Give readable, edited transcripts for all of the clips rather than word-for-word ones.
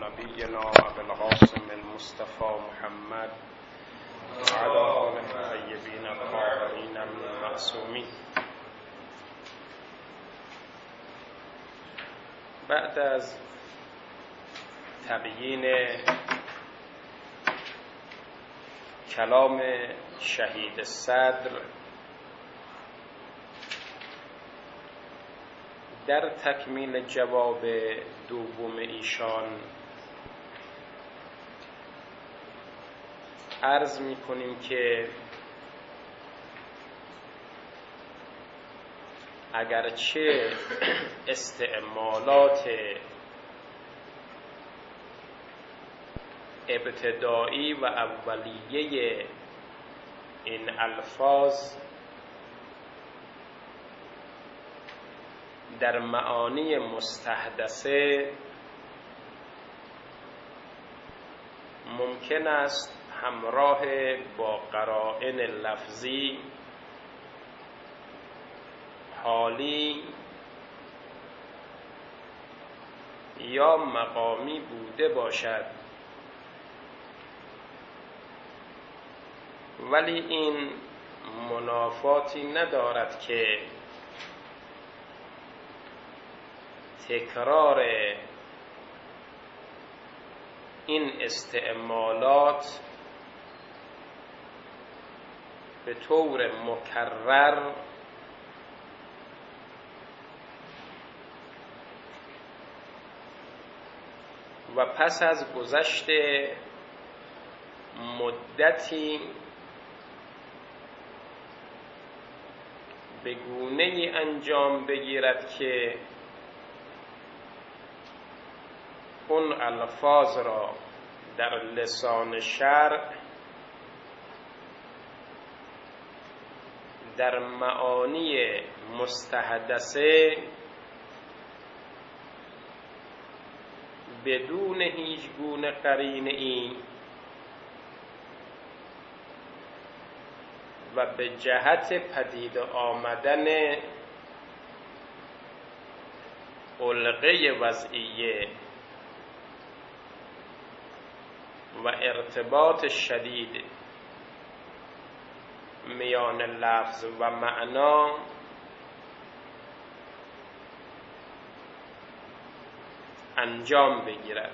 نبينا أبي القاسم المصطفى محمد وعلى آله الطيبين الطاهرين المعصومين. بعد از تبیین کلام شهید صدر در تکمیل جواب دوم ایشان عرض می کنیم که اگرچه استعمالات ابتدایی و اولیه این الفاظ در معانی مستحدثه ممکن است همراه با قرائن لفظی حالی یا مقامی بوده باشد، ولی این منافاتی ندارد که تکرار این استعمالات به طور مکرر و پس از گذشت مدتی به گونه‌ای انجام بگیرد که اون الفاظ را در لسان شرع در معانی مستحدثه بدون هیچ گونه قرینه‌ای و به جهت پدید آمدن علقه وضعیه و ارتباط شدید میان لفظ و معنا انجام بگیرد.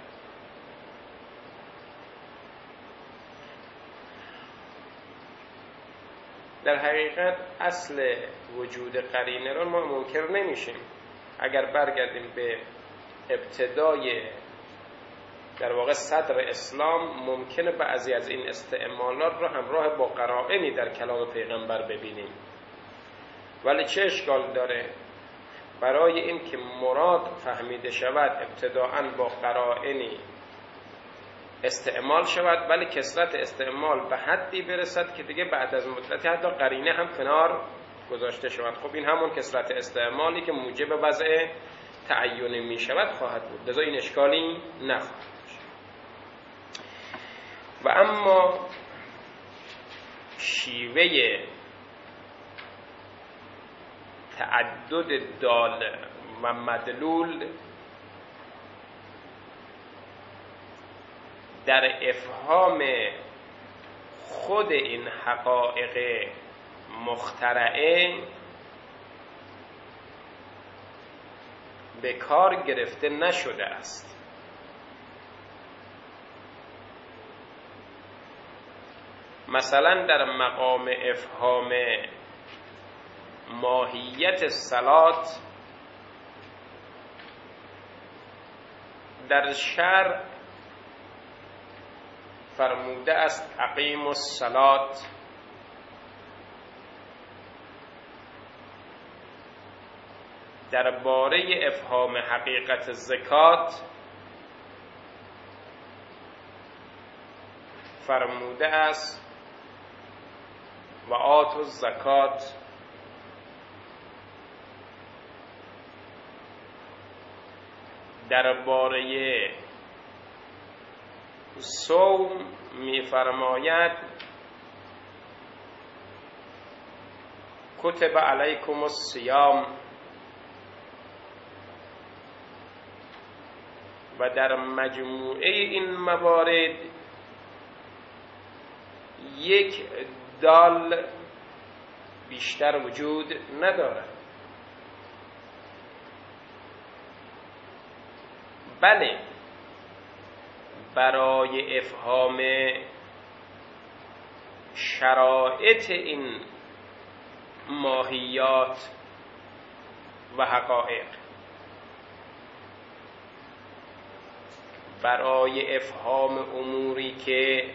در حقیقت اصل وجود قرینه را ما منکر نمیشیم. اگر برگردیم به ابتدای در واقع صدر اسلام، ممکنه بعضی از این استعمالات را همراه با قرائنی در کلام پیغمبر ببینیم، ولی چه اشکال داره؟ برای این که مراد فهمیده شود ابتداءً با قرائنی استعمال شود، ولی کثرت استعمال به حدی برسد که دیگه بعد از مدتی حتی قرینه هم کنار گذاشته شود. خب این همون کثرت استعمالی که موجب وضع تعینی می شود خواهد بود، لذا این اشکالی نخواهد. و اما شیوه تعدد دال و مدلول در افهام خود این حقایق مخترعه به کار گرفته نشده است. مثلا در مقام افهام ماهیت صلات در شرع فرموده است اقیموا الصلاة، درباره افهام حقیقت زکات فرموده است و آتوا الزکات. درباره صوم می‌فرماید کتب علیکم الصیام، و در مجموعه این موارد یک دال بیشتر وجود ندارد. بله، برای افهام شرایط این ماهیات و حقایق، برای افهام اموری که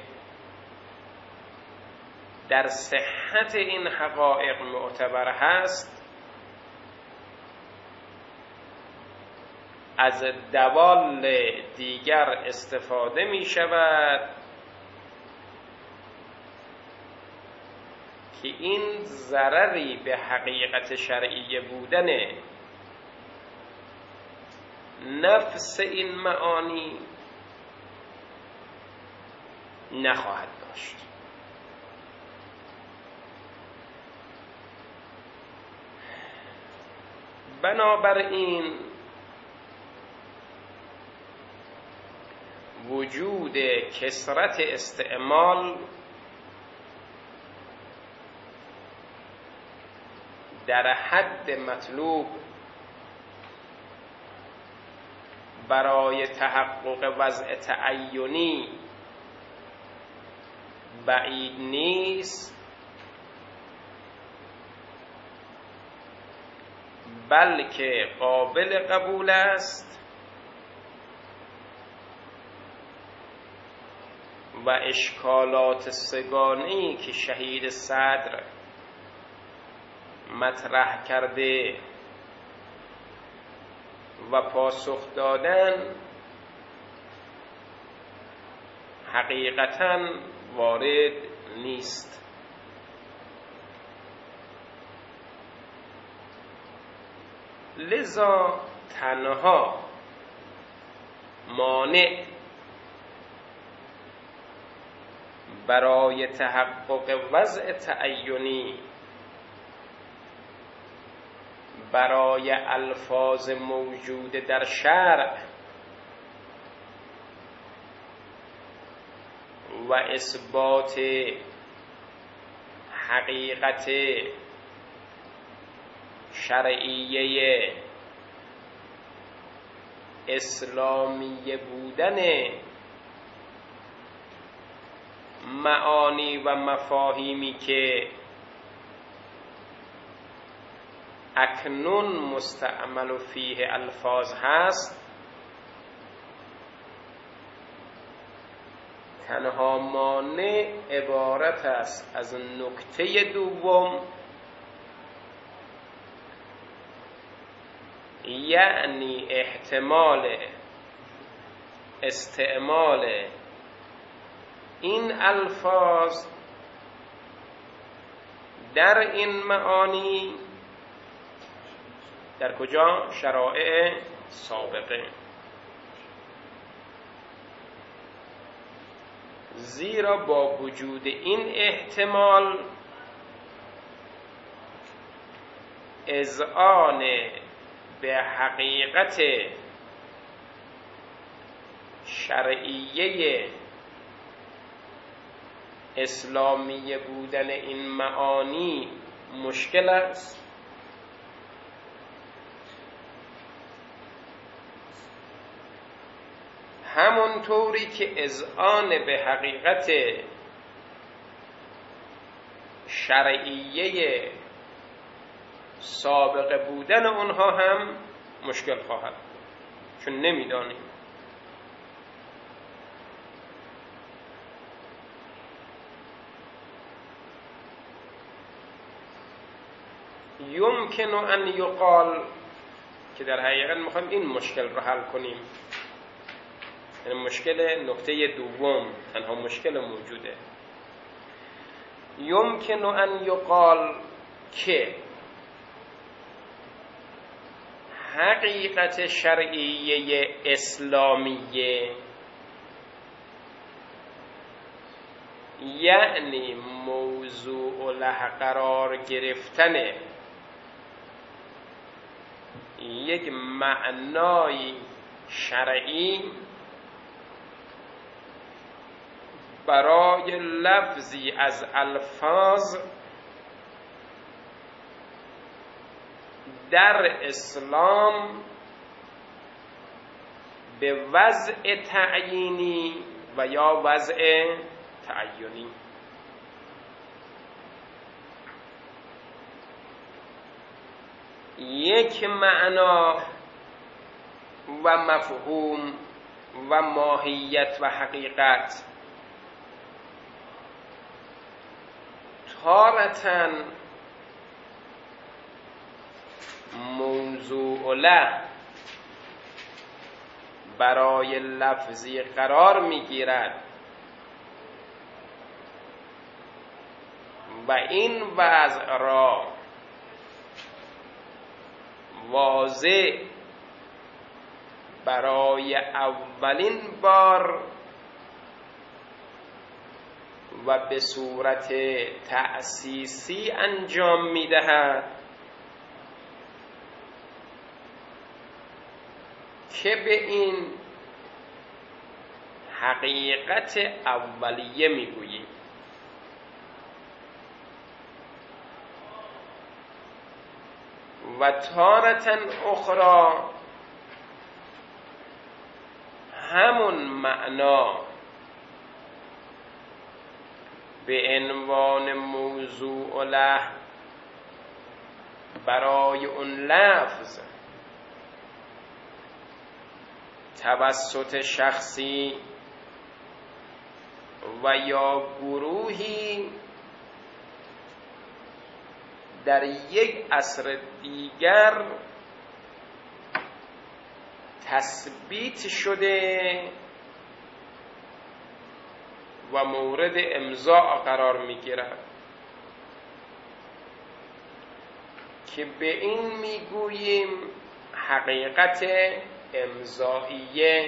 در صحت این حقایق معتبر هست، از دوال دیگر استفاده می شود که این ضرری به حقیقت شرعی بودن نفس این معانی نخواهد داشت. بنابراین وجود کثرت استعمال در حد مطلوب برای تحقق وضع تعینی بعید نیست، بلکه قابل قبول است و اشکالات سگانه‌ای که شهید صدر مطرح کرده و پاسخ دادن حقیقتاً وارد نیست. لذا تنها مانع برای تحقق وضع تعینی برای الفاظ موجود در شرع و اثبات حقیقت شرعیه اسلامی بودن معانی و مفاهیمی که اکنون مستعمل فیه الفاظ هست، تنها مانع عبارت است از نکته دوم، یعنی احتمال استعمال این الفاظ در این معانی در کجا؟ شرائع سابقه. زیرا با وجود این احتمال اذعان به حقیقت شرعیه اسلامی بودن این معانی مشکل است. همونطوری که اذعان به حقیقت شرعیه سابقه بودن اونها هم مشکل خواهد بود، چون نمیدانیم. یمکن ان یقال، که در حقیقت میخوایم این مشکل رو حل کنیم، یعنی مشکل نکته دوم تنها مشکل موجوده. یمکن ان یقال که حقیقت شرعیه اسلامیه یعنی موضوع له قرار گرفتن یک معنایی شرعی برای لفظی از الفاظ در اسلام به وضع تعیینی و یا وضع تعینی یک معنا و مفهوم و ماهیت و حقیقت تارةً موضوع له برای لفظی قرار میگیرد و این وضع را واضح برای اولین بار و به صورت تأسیسی انجام می‌دهد که به این حقیقت اولیه می‌گوییم. و تارةً اخرى همون معنا به عنوان موضوع له برای اون لفظ توسط شخصی و یا گروهی در یک عصر دیگر تثبیت شده و مورد امضاء قرار می‌گیرد که به این میگوییم حقیقت امضائیه.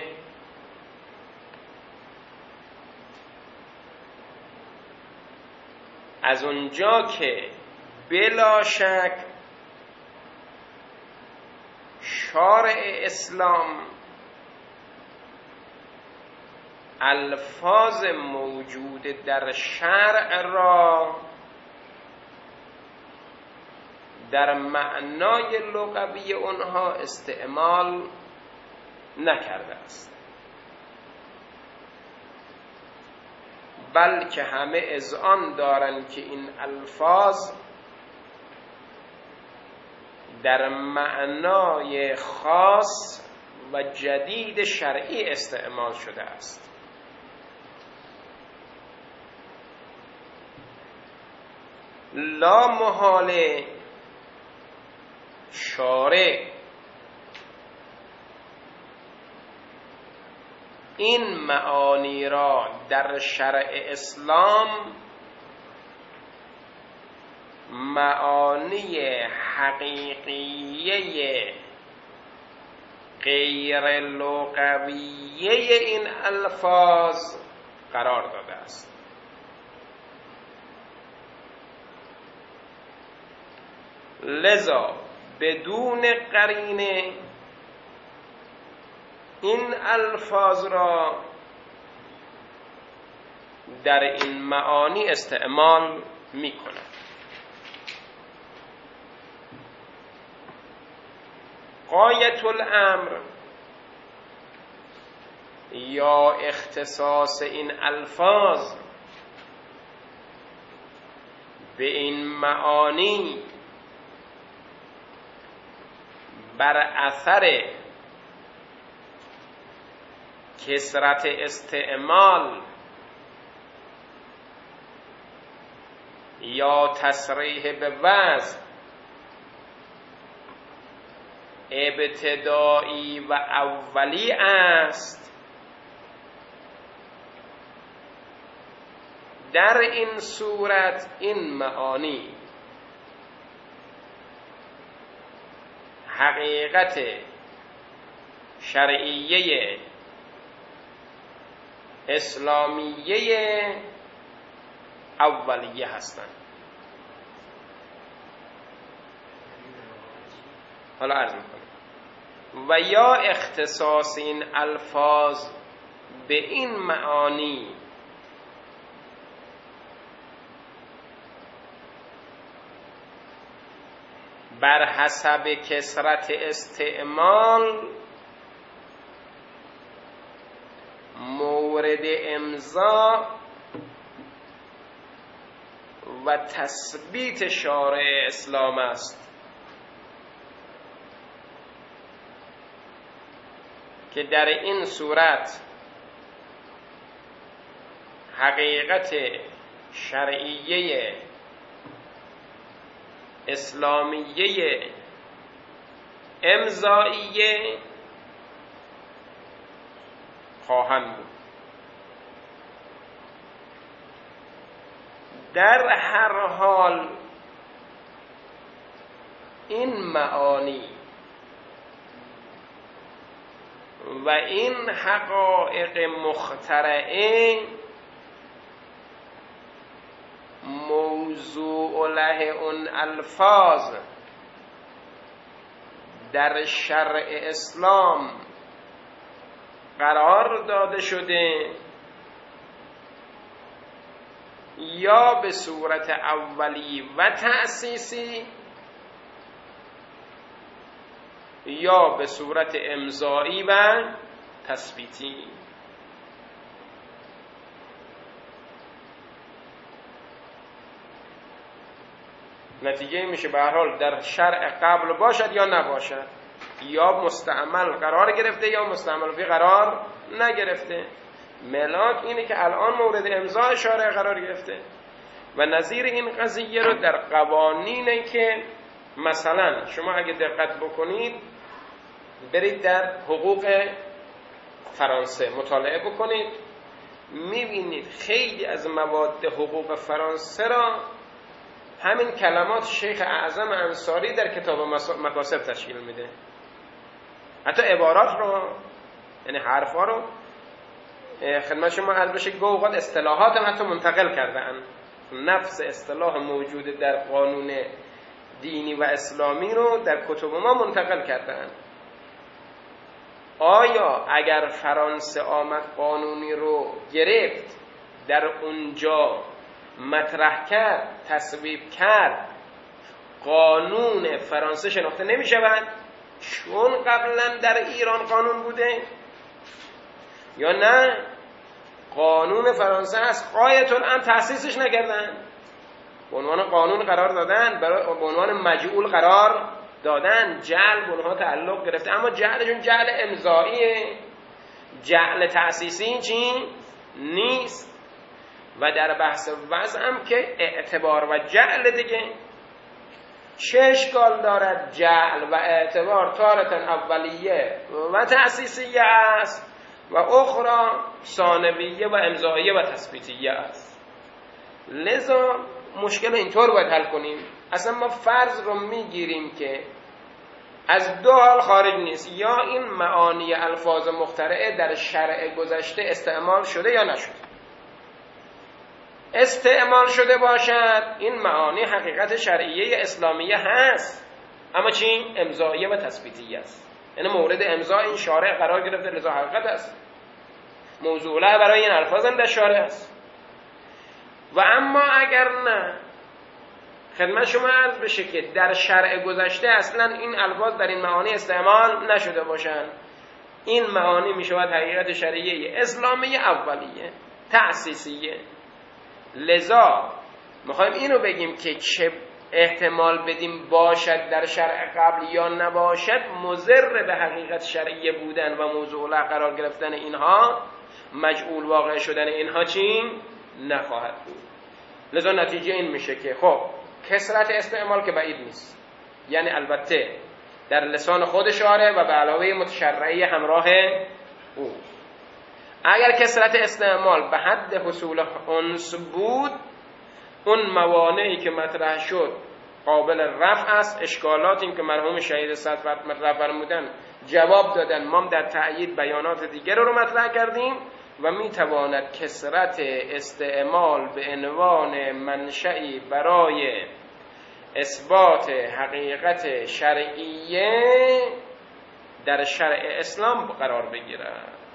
از اونجا که بلا شک شارع اسلام الفاظ موجود در شرع را در معنای لغوی آنها استعمال نکرده است، بلکه همه اذعان دارند که این الفاظ در معنای خاص و جدید شرعی استعمال شده است. لا محال شارع این معانی را در شرع اسلام معانی حقیقیه غیر لغویه این الفاظ قرار داده است. لذا بدون قرینه این الفاظ را در این معانی استعمال می کند. غایت الامر یا اختصاص این الفاظ به این معانی بر اثر کثرت استعمال یا تصریح به وضع ابتدایی و اولی است. در این صورت این معانی حقیقت شرعیه اسلامیه اولیه هستند. حالا عرض میکنم و یا اختصاص این الفاظ به این معانی بر حسب کثرت استعمال مورد امضا و تثبیت شارع اسلام است که در این صورت حقیقت شرعیه اسلامیه امضاییه خواهند بود. در هر حال این معانی و این حقایق مخترعه موضوع له اون الفاظ در شرع اسلام قرار داده شده یا به صورت اولی و تأسیسی یا به صورت امضایی و تثبیتی. نتیجه میشه به هر حال در شرع قبل باشد یا نباشد، یا مستعمل قرار گرفته یا مستعمل فی قرار نگرفته. ملاک اینه که الان مورد امضاء شارع قرار گرفته و نظیر این قضیه رو در قوانینه که مثلا شما اگه دقت بکنید برید در حقوق فرانسه مطالعه بکنید، میبینید خیلی از مواد حقوق فرانسه را همین کلمات شیخ اعظم انصاری در کتاب مکاسب تشکیل میده. حتی عبارات رو، یعنی حرفا رو خدمت شما عرض بشه که اوقات اصطلاحات هم حتی منتقل کردن، نفس اصطلاح موجود در قانون دینی و اسلامی رو در کتب ما منتقل کردن. آیا اگر فرانسه آمد قانونی رو گرفت در اونجا مطرح کرد تصویب کرد قانون فرانسه شناخته نمی شود چون قبلا در ایران قانون بوده، یا نه قانون فرانسه هست غایت الامر تأسیسش نکردن، به عنوان قانون قرار دادن، به عنوان مجعول قرار دادن، جعل به اونها تعلق گرفته، اما جعلشون جعل امضاییه، جعل تأسیسی چی نیست. و در بحث وضع هم که اعتبار و جعل دیگه چه اشکال دارد؟ جعل و اعتبار تارة اولیه و تأسیسیه است و اخرى ثانویه و امضاییه و تثبیتیه است. لذا مشکل اینطور باید حل کنیم. اصلا ما فرض رو میگیریم که از دو حال خارج نیست، یا این معانی الفاظ مخترعه در شرع گذشته استعمال شده یا نشده. استعمال شده باشد این معانی حقیقت شرعیه اسلامیه هست، اما چی؟ امضاییه و تثبیتیه است، یعنی مورد امضا این شارع قرار گرفته، لذا حقیقت است، موضوعه برای این الفاظ هم در شارع است. و اما اگر نه، خدمت شما عرض بشه که در شرع گذشته اصلا این الفاظ در این معانی استعمال نشده باشند، این معانی می شود حقیقت شرعیه اسلامی اولیه تأسیسیه. لذا میخوایم اینو بگیم که چه احتمال بدیم باشد در شرع قبل یا نباشد مضر به حقیقت شرعیه بودن و موضوع له قرار گرفتن اینها، مجعول واقع شدن اینها چی؟ نخواهد بود. لذا نتیجه این میشه که خب کثرت استعمال که بعید نیست، یعنی البته در لسان خود شارع و به علاوه متشرعی همراه او. اگر کثرت استعمال به حد حصول انس بود، اون موانعی که مطرح شد قابل رفع است، اشکالاتی که مرحوم شهید صدر مطرح فرمودن جواب دادن، ما در تأیید بیانات دیگر رو مطرح کردیم و میتواند کثرت استعمال به عنوان منشئی برای اثبات حقیقت شرعیه در شرع اسلام قرار بگیره.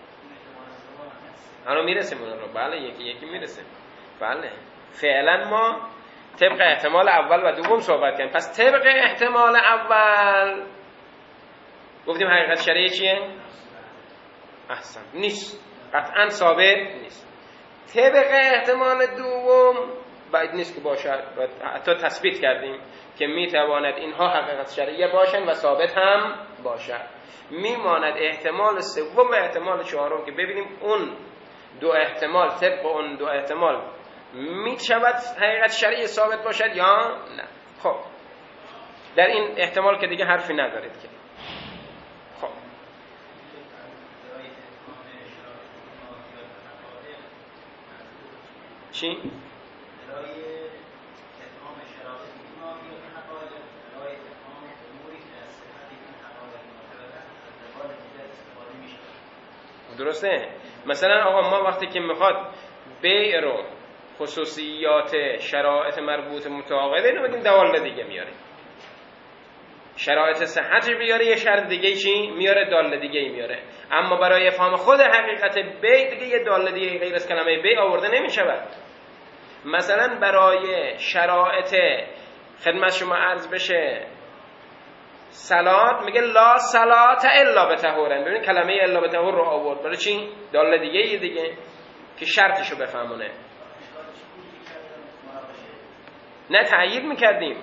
الان میرسیم اون رو. بله یکی یکی میرسیم. بله فعلا ما طبق احتمال اول و دوم صحبت کنیم. پس طبق احتمال اول گفتیم حقیقت شرعی چیه؟ احسن نیست، قطعا ثابت نیست. طبق احتمال دوم باید نیست که باشد و حتی تثبیت کردیم که میتواند اینها حقیقت شرعیه باشند و ثابت هم باشد. میماند احتمال سوم و احتمال چهارم که ببینیم اون دو احتمال طبق اون دو احتمال میشود حقیقت شرعی ثابت باشد یا نه. خب در این احتمال که دیگه حرفی ندارید که خب چی؟ درسته؟ مثلا آقا ما وقتی که میخواد بیع رو خصوصیات شرایط مربوط متعاقده اینو بگیم دواله دیگه میاریم، شرایط صحتش بیاره یه شرط دیگه چی میاره، داله دیگه میاره. اما برای افهام خود حقیقت بیع دیگه یه داله دیگه غیر از کلمه بیع آورده نمیشود. مثلا برای شرایط خدمت شما عرض بشه صلات میگه لا صلات الا بطهورن. ببین کلمه الا بطهور رو آورد برای چی؟ داله دیگه که شرطشو بفهمونه. نه تأیید میکردیم.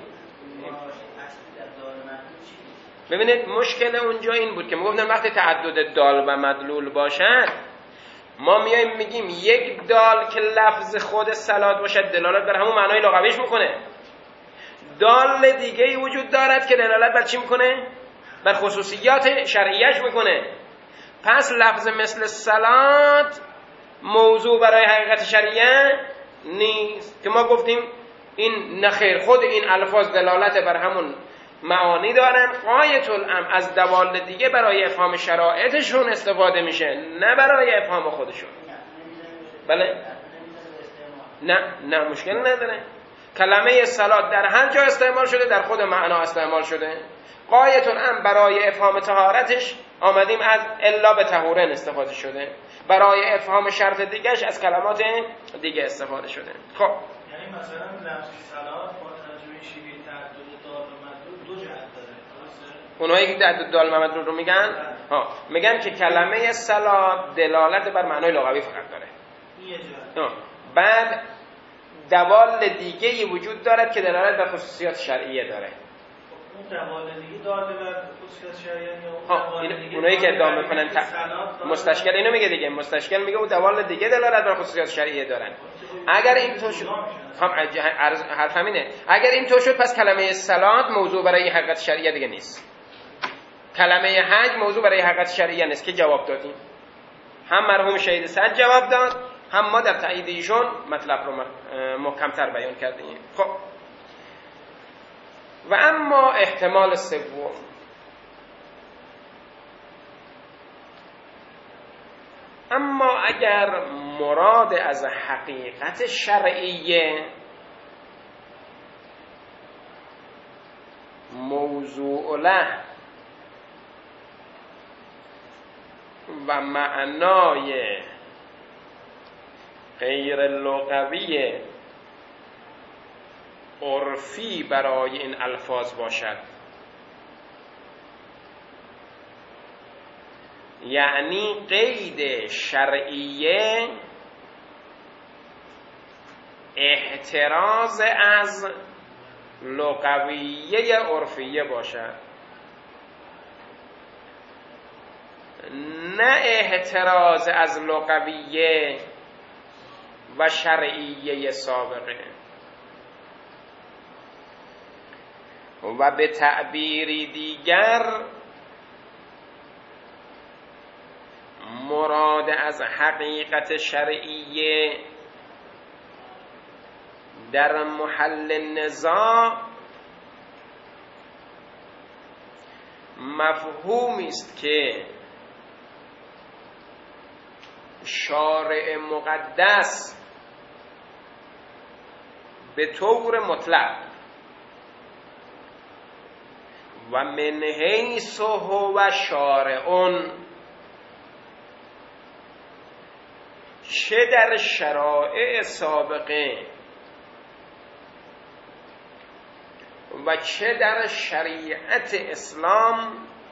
ببینید مشکل اونجا این بود که میگفتن وقتی تعدد دال و مدلول باشد ما میایم میگیم یک دال که لفظ خود صلات باشد دلالت بر همون معنای لغویش میکنه، دال دیگه‌ای وجود دارد که دلالت بر چی میکنه؟ بر خصوصیات شرعیش میکنه. پس لفظ مثل صلات موضوع برای حقیقت شرعیه نیست که ما گفتیم این نخیر، خود این الفاظ دلالت بر همون معانی دارن. غایت الامر از دوال دیگه برای افهام شرایطشون استفاده میشه نه برای افهام خودشون. بله نه مشکل نداره. کلمه صلات در هر جا استعمال شده در خود معنا استعمال شده. غایت الامر برای افهام طهارتش آمدیم از الا به طهورن استفاده شده، برای افهام شرط دیگهش از کلمات دیگه استفاده شده. خب یعنی مثلا لفظ صلات با ترجمه شیوه تعدد دال و مدلول دو جهت داره، درسته؟ اونایی که تعدد دال و مدلول رو میگن که کلمه صلات دلالت بر معنای لغوی فقط داره. این یه جهت. بعد دوال دیگه‌ای وجود دارد که دلالت بر خصوصیات شرعیه داره. اون دوال دیگه دال بر خصوصیات شرعیه یا اونایی که ادعا میکنن مستشکل اینو میگه دیگه، مستشکل میگه اون دوال دیگه دلالت بر خصوصیات شرعیه دارن. اگر این تو شد حرف همینه، اگر این تو شد پس کلمه صلات موضوع برای حقیقت شرعیه دیگه نیست، کلمه حج موضوع برای حقیقت شرعیه نیست که جواب دادیم. هم مرحوم شهید صد جواب داد، هم ما در تایید ایشون مطلب رو محکم‌تر بیان کردیم. خب و اما احتمال سوم، اما اگر مراد از حقیقت شرعیه موضوع له و معنای غیر لغوی عرفی برای این الفاظ باشد، یعنی قید شرعیه احتراز از لغویه عرفیه باشد، نه احتراز از لغویه و شرعیه سابقه. و به تعبیری دیگر مراد از حقیقت شرعیه در محل نزاع مفهومی است که شارع مقدس به طور مطلق و من حیث هو شارعون، چه در شرایع سابقه و چه در شریعت اسلام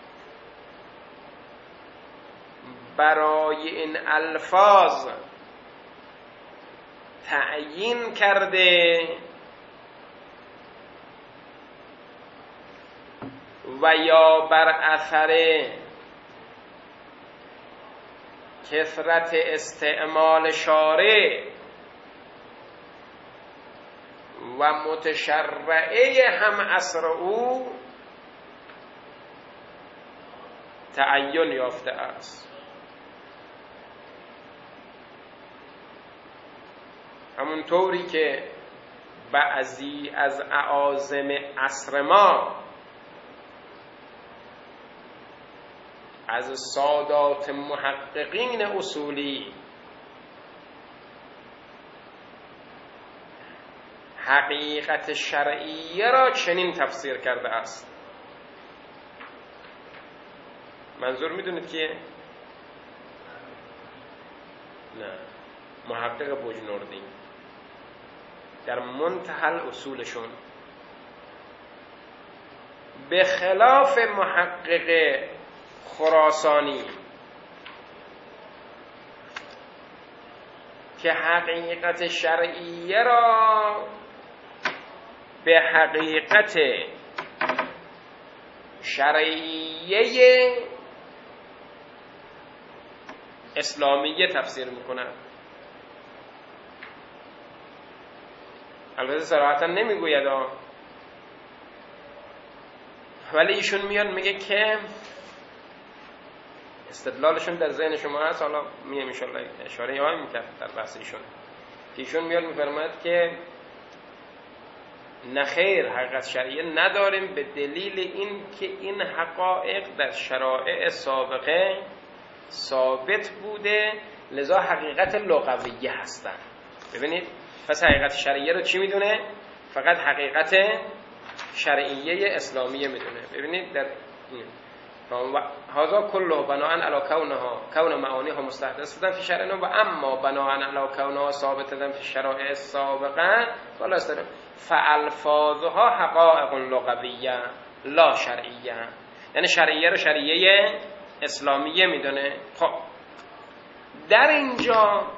برای این الفاظ تعیین کرده و یا بر اثر کثرت استعمال شارع و متشرعه هم عصر او تعین یافته است. همونطوری که بعضی از اعاظم عصر ما از سادات محققین اصولی حقیقت شرعیه را چنین تفسیر کرده است. منظور میدونید که نه، محقق بجنوردی در منتهی اصولشون به خلاف محقق خراسانی که حقیقت شرعیه را به حقیقت شرعیه اسلامیه تفسیر میکنند. البته صراحتا نمیگوید ولی ایشون میاد میگه که استدلالشون در ذهن شما هست، حالا میام ان شاء الله اشاره هایی میکرد در بحث ایشون که ایشون میاد میفرماید که نخیر، حقیقت شرعیه نداریم به دلیل این که این حقایق در شرایع سابقه ثابت بوده، لذا حقیقت لغویه هستن. ببینید پس حقیقت شرعیه رو چی میدونه؟ فقط حقیقت شرعیه اسلامیه میدونه. ببینید در هذا كله بناء على كون معانيها مستحدثة في شرعنا و اما بناء على كونها ثابتة في الشرائع السابقة فلا استدل فالفاظها حقائق لغویه لا شرعیه، یعنی شرعیه رو شرعیه اسلامیه میدونه. خب در اینجا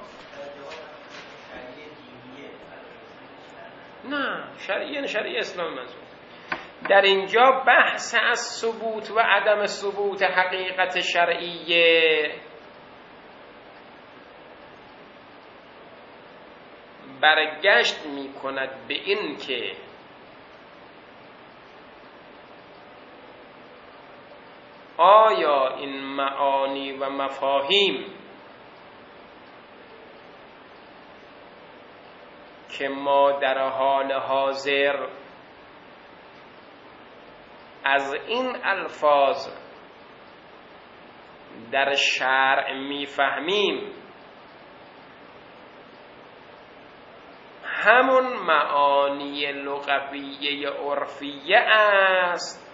نه، شرعیه شرعیه اسلامی منظور. در اینجا بحث از ثبوت و عدم ثبوت حقیقت شرعیه برگشت می کند به این که آیا این معانی و مفاهیم که ما در حال حاضر از این الفاظ در شرع میفهمیم همون معانی لغویه عرفیه است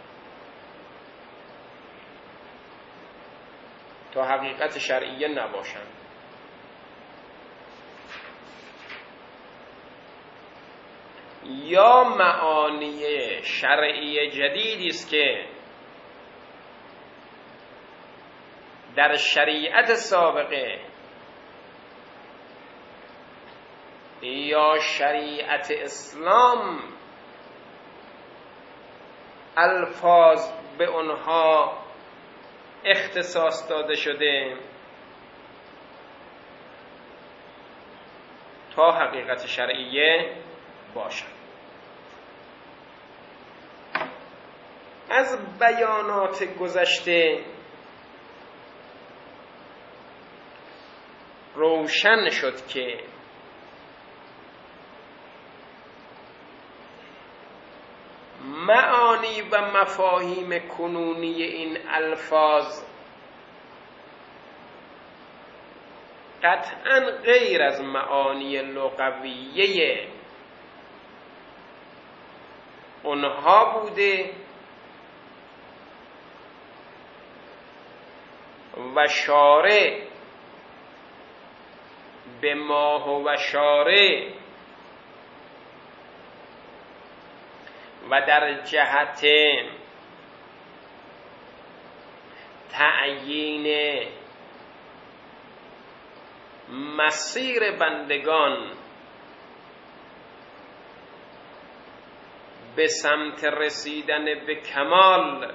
تا حقیقت شرعیه نباشند. یا معانی شرعی جدیدی است که در شریعت سابقه یا شریعت اسلام الفاظ به اونها اختصاص داده شده تا حقیقت شرعیه باشد. از بیانات گذشته روشن شد که معانی و مفاهیم کنونی این الفاظ قطعاً غیر از معانی لغویه اونها بوده و شارع به ما هو شارع و در جهت تعیین مسیر بندگان به سمت رسیدن به کمال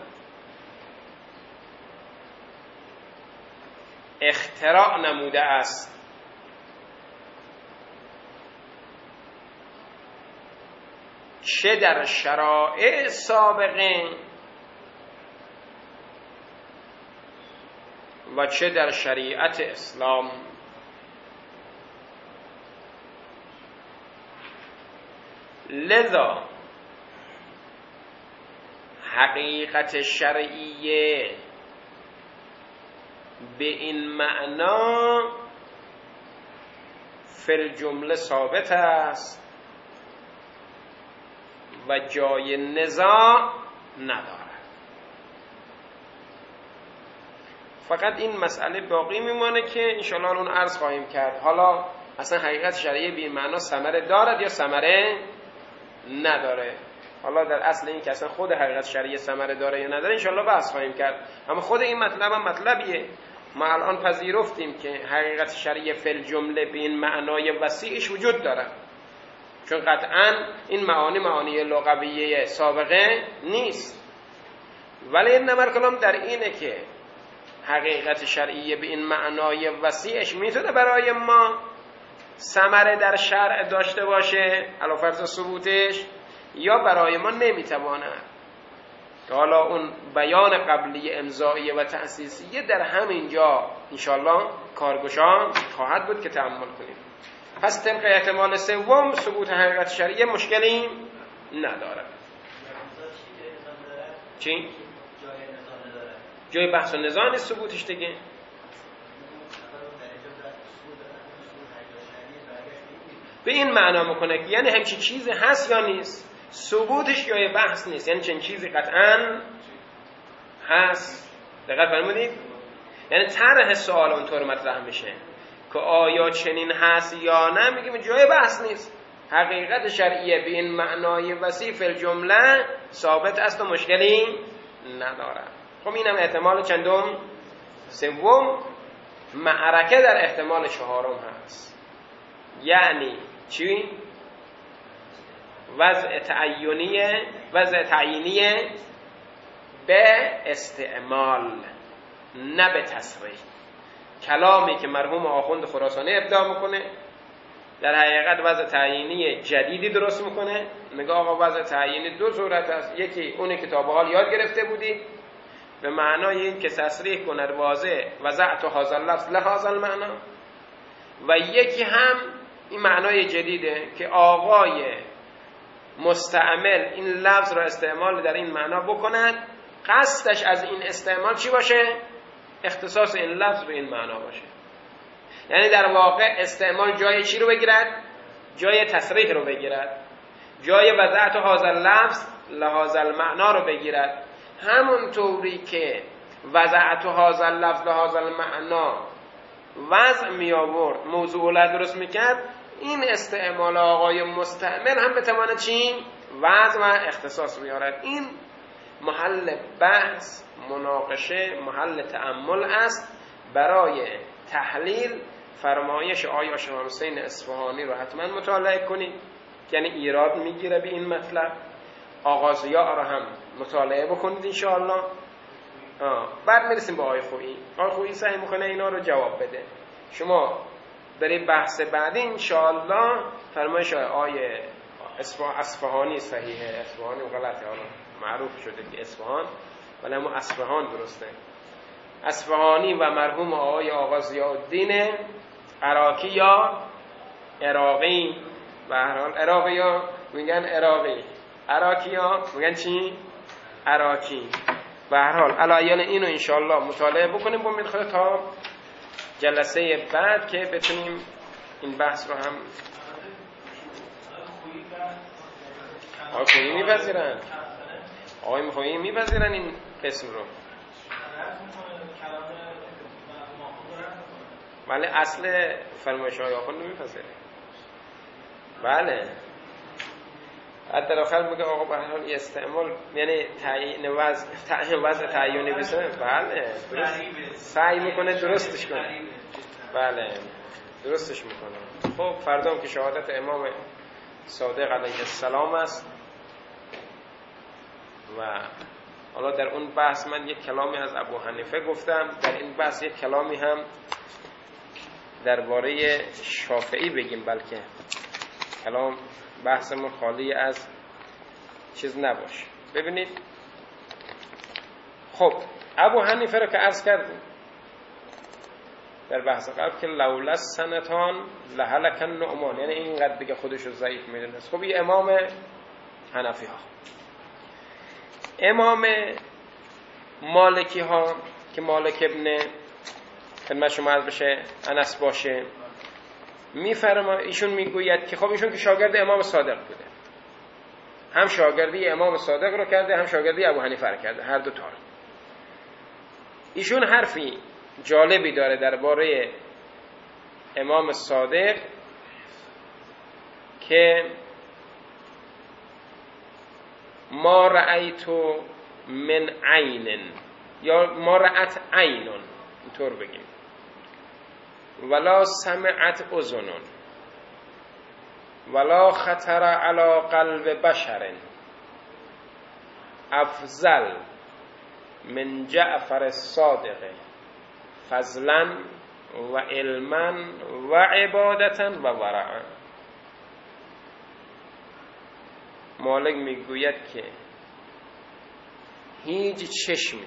اختراع نموده است. چه در شرایع سابقه و چه در شریعت اسلام. لذا حقیقت شرعیه به این معنا فی الجمله ثابت است و جای نزاع ندارد. فقط این مسئله باقی میمانه که انشاءالله اون عرض خواهیم کرد. حالا اصلا حقیقت شرعیه به این معنا ثمره دارد یا ثمره نداره. حالا در اصل این که اصلا خود حقیقت شرعیه ثمره داره یا نداره انشاءالله بحث خواهیم کرد. اما خود این مطلب هم مطلبیه. ما الان پذیرفتیم که حقیقت شرعیه فی الجمله به این معنای وسیعش وجود داره، چون قطعا این معانی لغویه سابقه نیست. ولی انما الکلام در اینه که حقیقت شرعیه به این معنای وسیعش میتونه برای ما ثمره در شرع داشته باشه علی فرض ثبوتش، یا برای ما نمیتواند. حالا اون بیان قبلی امضائیه و تأسیسیه در همین جا انشاءالله کارگشا خواهد بود که تأمل کنیم. پس طبق احتمال سوم ثبوت حقیقت شرعیه مشکلی نداره. چی؟ جای بحث و نزاع نیست ثبوتش دیگه. به این معنا میکنه که یعنی همچین چیزی هست یا نیست، ثبوتش جای بحث نیست، یعنی چنین چیزی قطعاً هست. دقیق فرمودید؟ یعنی طرح سوال اونطور مطرح میشه که آیا چنین هست یا نه، میگیم جای بحث نیست. حقیقت شرعیه به این معنای وسیع فی الجمله ثابت است و مشکلی نداره. خب اینم احتمال چندم؟ سوم. معرکه در احتمال چهارم هست. یعنی چی؟ وضع تعیینیه به استعمال نه به تصریح. کلامی که مرحوم آخوند خراسانی ابداع میکنه در حقیقت وضع تعیینی جدیدی درست میکنه. میگه آقا وضع تعیینی دو صورت است، یکی اونی که تا به حال یاد گرفته بودید به معنای این که تصریح کند واضح وضعت هذا اللفظ لهذا المعنی، و یکی هم این معنای جدیده که آقای مستعمل این لفظ را استعمال در این معنا بکند، قصدش از این استعمال چی باشه؟ اختصاص این لفظ به این معنا باشه. یعنی در واقع استعمال جای چی رو بگیرد؟ جای تصریح رو بگیرد، جای وضعت هذا اللفظ لهذا المعنا رو بگیرد. همون طوری که وضعت هذا اللفظ لهذا المعنا وضع می آورد، موضوع لا درست میکرد، این استعمال آقای مستعمل هم بتواند چی؟ وضع و اختصاص بیارد. این محل بحث، مناقشه، محل تأمل است. برای تحلیل فرمایش آقای شاه حسین اصفهانی رو حتما مطالعه کنید، یعنی ایراد میگیره به این مطلب. آقا ضیاء رو هم مطالعه بکنید انشاءالله. بعد میرسیم به آقای خویی. آقای خویی سعی میکنه اینا رو جواب بده. شما برای بحث بعدی انشاءالله فرمایش آقای اصفهانی صحیحه، اصفهانی غلطه، حالا معروف شده که اصفهان، ولی اما اصفهان درسته. اصفهانی و مرحوم آقا ضیاء الدین عراقی یا عراقی، به هر حال عراقی ها میگن عراقی، عراقی ها میگن چی؟ عراقی. به هر حال علایان اینو انشاءالله مطالعه بکنیم با خدا تا جلسه بعد که بتونیم این بحث رو هم آقای خویی میپذیرن. آقای خویی میپذیرن این قسم رو. ولی اصل فرمایش های آخوند نمیپذیره. بله بعد در آخر میگه آقا به هر حال استعمال یعنی تعیین وضع تعیینی بشه. بله درست سعی میکنه درستش کنه. بله درستش میکنه. خب فردا که شهادت امام صادق علیه السلام است و حالا در اون بحث من یک کلامی از ابو حنیفه گفتم، در این بحث یک کلامی هم درباره شافعی بگیم، بلکه کلام بحثمون خالی از چیز نباشه. ببینید خب ابو حنیفه رو که عرض کردیم در بحث قبل که لولا سنتان لهلک النعمان، یعنی اینقدر دیگه خودش رو ضعیف میدونست. خب این امام حنفی ها. امام مالکی ها که مالک ابن خدمت شما عرض بشه انس باشه، ایشون میگوید که خب ایشون که شاگرد امام صادق بوده، هم شاگردی امام صادق رو کرده هم شاگردی ابو حنیفه رو کرده، هر دو تا. ایشون حرفی جالبی داره درباره امام صادق که ما رأیت من عین، یا ما رأت عین، اینطور بگیم، ولا سمعت اذن ولا خطر علی قلب بشر افضل من جعفر الصادق فضلا و علما و عبادتا و ورعا. مالک میگوید که هیچ چشمی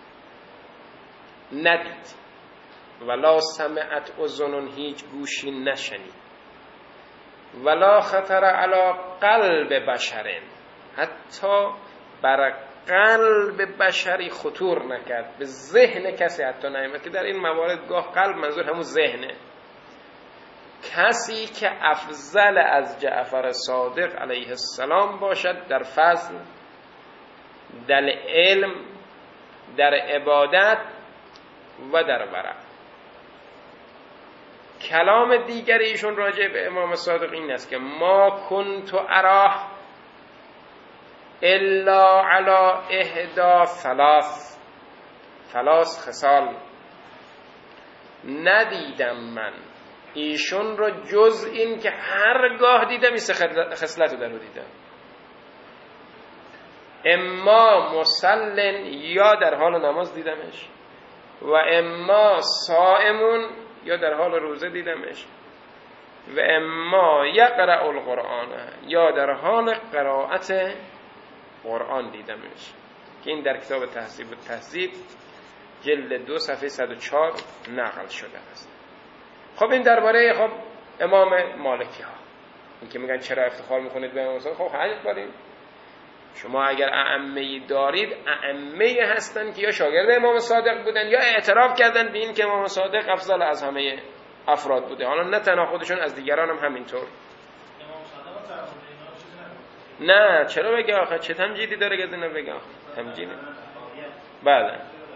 ندید، ولا سمعت اذن، هیچ گوشی نشنید، ولا خطر علی قلب بشر، حتی بر قلب بشری خطور نکرد، به ذهن کسی حتی نیامد، که در این موارد گاه قلب منظور همون ذهنه. کسی که افضل از جعفر صادق علیه السلام باشد در فضل، در علم، در عبادت و در ورع. کلام دیگر ایشون راجع به امام صادق این است که ما کنت اراه الا علی احدا ثلاث خصال، ندیدم من ایشون رو جز این که هرگاه دیدم این سه خصلت رو در رو دیدم. اما مسلن، یا در حال نماز دیدمش، و اما صائمون، یا در حال روزه دیدمش، و اما یقرأ القرآن، یا در حال قرائت قرآن دیدمش، که این در کتاب تهذیب و تهذیب جلد 2 صفحه 104 نقل شده است. خب این درباره خب امام مالکی ها، این که میگن چرا افتخار میکنید به امام صادق. خب حاجت داریم، شما اگر ائمه‌ای دارید، ائمه هستن که یا شاگرد امام صادق بودن یا اعتراف کردن به این که امام صادق افضل از همه افراد بوده، حالا نه تنها خودشون، از دیگران هم همینطور. نه چرا بگه آخه، چه تمجیدی داره که اینا بگه آخه تمجیدی؟ بله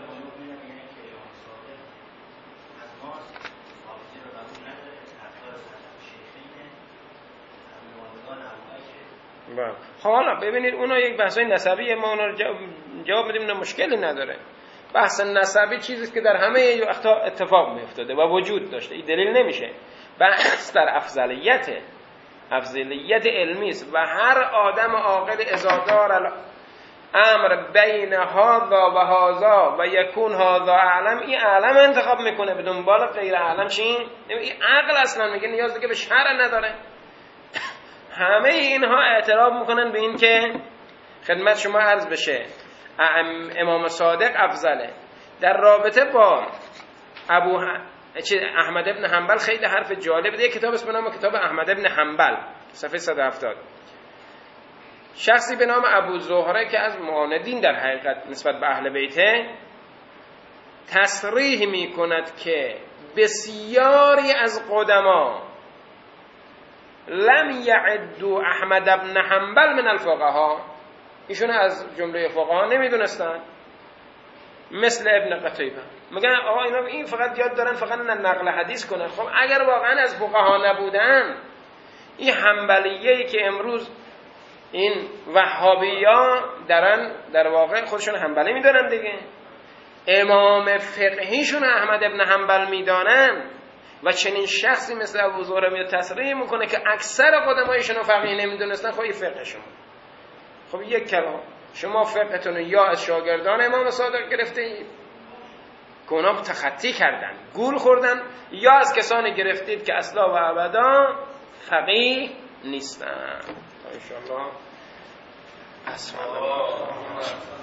بله. حالا ببینید اونا یک بحثای نسبی، ما اونا رو جواب بدیم، نه مشکلی نداره. بحث نسبی چیزیست که در همه وقتا اتفاق میافتاده و وجود داشته، این دلیل نمیشه. بحث در افضلیت علمی است و هر آدم عاقل اذا دار امر بین هذا و هذا و یکون هذا اعلم، این اعلم انتخاب میکنه به دنبال غیر اعلم. چی؟ این عقل اصلا میگه نیاز دیگه به شرع نداره. همه اینها اعتراف میکنن به این که خدمت شما عرض بشه امام صادق افضله. در رابطه با احمد ابن حنبل خیلی حرف جالب ده، کتاب اسم نام کتاب احمد ابن حنبل صفحه 170. شخصی به نام ابو زهره که از معاندین در حقیقت نسبت به اهل بیته، تصریح می کند که بسیاری از قدما لم یعدوا احمد ابن حنبل من الفقهاء، ایشون از جمله فقها نمیدونستن. مثل ابن قتیبه میگن آقا اینا این فقط یاد دارن فقط نقل حدیث کنن. خب اگر واقعا از فقها نبودن، این حنبلیه‌ای که امروز این وهابی‌ها در واقع خودشون حنبلی میدونن دیگه، امام فقهیشون احمد ابن حنبل میدانن و چنین شخصی مثل ابو زهره میاد تصریح میکنه که اکثر قدمایشون فقیه نمیدونستن. خب این فقهشون. خب یک کلام شما فقهتون یا از شاگردان امام صادق گرفته اید که اونا تخطی کردن، گول خوردن، یا از کسانی گرفتید که اصلا و ابدا فقیه نیستن. تا انشاءالله